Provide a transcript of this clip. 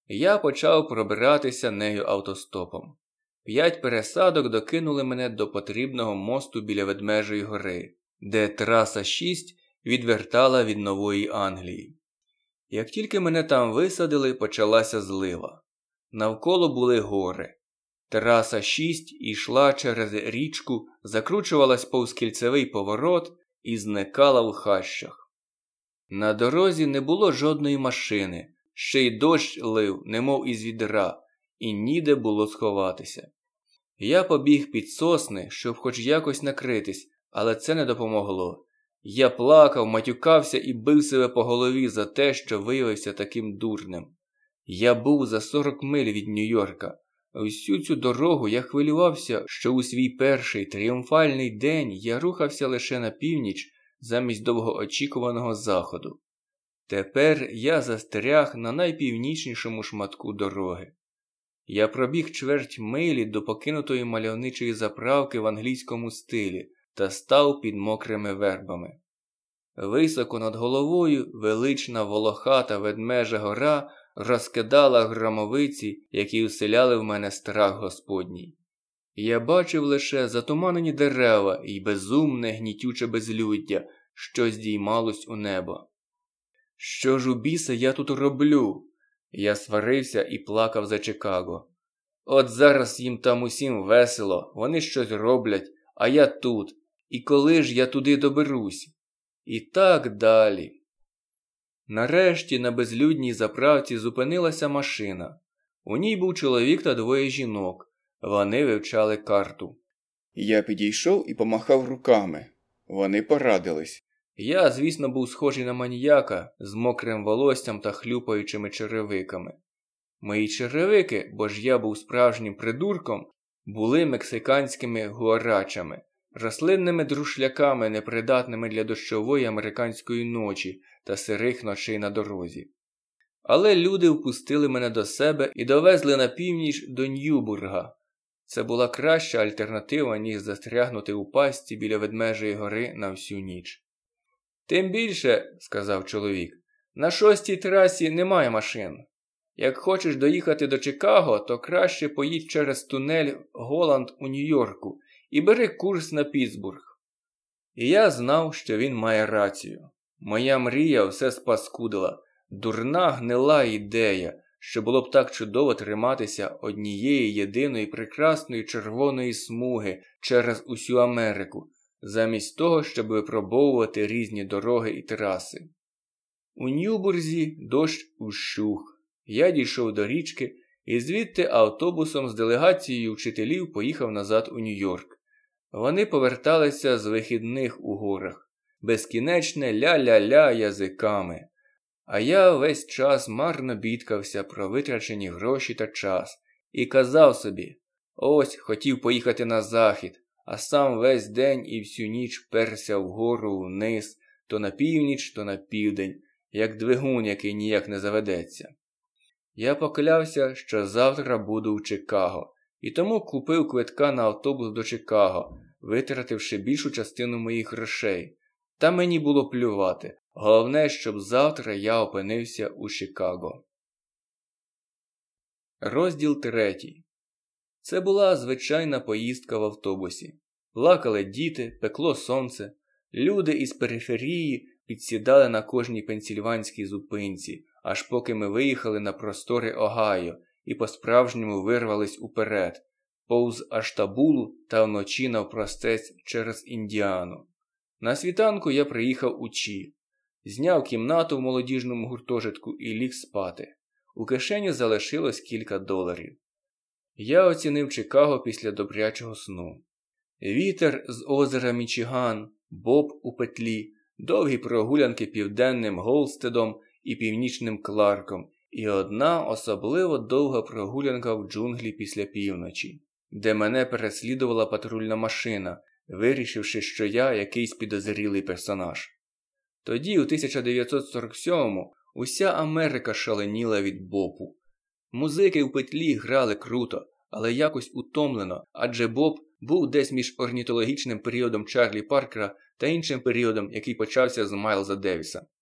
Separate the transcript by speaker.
Speaker 1: Я почав пробиратися нею автостопом. 5 пересадок докинули мене до потрібного мосту біля Ведмежої гори, де траса 6 відвертала від Нової Англії. Як тільки мене там висадили, почалася злива. Навколо були гори. Траса 6 йшла через річку, закручувалась повз кільцевий поворот і зникала в хащах. На дорозі не було жодної машини, ще й дощ лив, немов із відра, і ніде було сховатися. Я побіг під сосни, щоб хоч якось накритись, але це не допомогло. Я плакав, матюкався і бив себе по голові за те, що виявився таким дурним. Я був за 40 миль від Нью-Йорка. Усю цю дорогу я хвилювався, що у свій перший тріумфальний день я рухався лише на північ замість довгоочікуваного заходу. Тепер я застряг на найпівнічнішому шматку дороги. Я пробіг чверть милі до покинутої мальовничої заправки в англійському стилі та став під мокрими вербами. Високо над головою велична волохата Ведмежа гора розкидала громовиці, які уселяли в мене страх Господній. Я бачив лише затуманені дерева і безумне гнітюче безлюддя, що здіймалось у небо. Що ж у біса я тут роблю? Я сварився і плакав за Чикаго. От зараз їм там усім весело, вони щось роблять, а я тут. І коли ж я туди доберусь? І так далі. Нарешті на безлюдній заправці зупинилася машина. У ній був чоловік та 2 жінок. Вони вивчали карту.
Speaker 2: Я підійшов і помахав руками. Вони порадились.
Speaker 1: Я, звісно, був схожий на маніяка з мокрим волоссям та хлюпаючими черевиками. Мої черевики, бо ж я був справжнім придурком, були мексиканськими гуарачами, рослинними друшляками, непридатними для дощової американської ночі та сирих ночей на дорозі. Але люди впустили мене до себе і довезли на північ до Ньюбурга. Це була краща альтернатива, ніж застрягнути у пастці біля Ведмежої гори на всю ніч. «Тим більше, – сказав чоловік, – на 6-й трасі немає машин. Як хочеш доїхати до Чикаго, то краще поїдь через тунель Голланд у Нью-Йорку і бери курс на Пітсбург». І я знав, що він має рацію. Моя мрія все спаскудила. Дурна гнила ідея, що було б так чудово триматися однієї єдиної прекрасної червоної смуги через усю Америку, замість того, щоб випробовувати різні дороги і траси. У Ньюбурзі дощ ущух. Я дійшов до річки і звідти автобусом з делегацією вчителів поїхав назад у Нью-Йорк. Вони поверталися з вихідних у горах. Безкінечне ля-ля-ля язиками. А я весь час марно бідкався про витрачені гроші та час. І казав собі, ось хотів поїхати на захід, а сам весь день і всю ніч перся вгору, вниз, то на північ, то на південь, як двигун, який ніяк не заведеться. Я поклявся, що завтра буду в Чикаго, і тому купив квитка на автобус до Чикаго, витративши більшу частину моїх грошей. Та мені було плювати. Головне, щоб завтра я опинився у Чикаго. Розділ 3. Це була звичайна поїздка в автобусі. Плакали діти, пекло сонце. Люди із периферії підсідали на кожній пенсільванській зупинці, аж поки ми виїхали на простори Огайо і по-справжньому вирвались уперед, повз Аштабулу та вночі навпростець через Індіану. На світанку я приїхав у Чі. Зняв кімнату в молодіжному гуртожитку і ліг спати. У кишені залишилось кілька доларів. Я оцінив Чикаго після добрячого сну. Вітер з озера Мічиган, боб у петлі, довгі прогулянки південним Голстедом і північним Кларком і одна особливо довга прогулянка в джунглі після півночі, де мене переслідувала патрульна машина, вирішивши, що я якийсь підозрілий персонаж. Тоді, у 1947-му, уся Америка шаленіла від бопу. Музики в петлі грали круто, але якось утомлено, адже боп був десь між орнітологічним періодом Чарлі Паркера та іншим періодом, який почався з Майлза Девіса.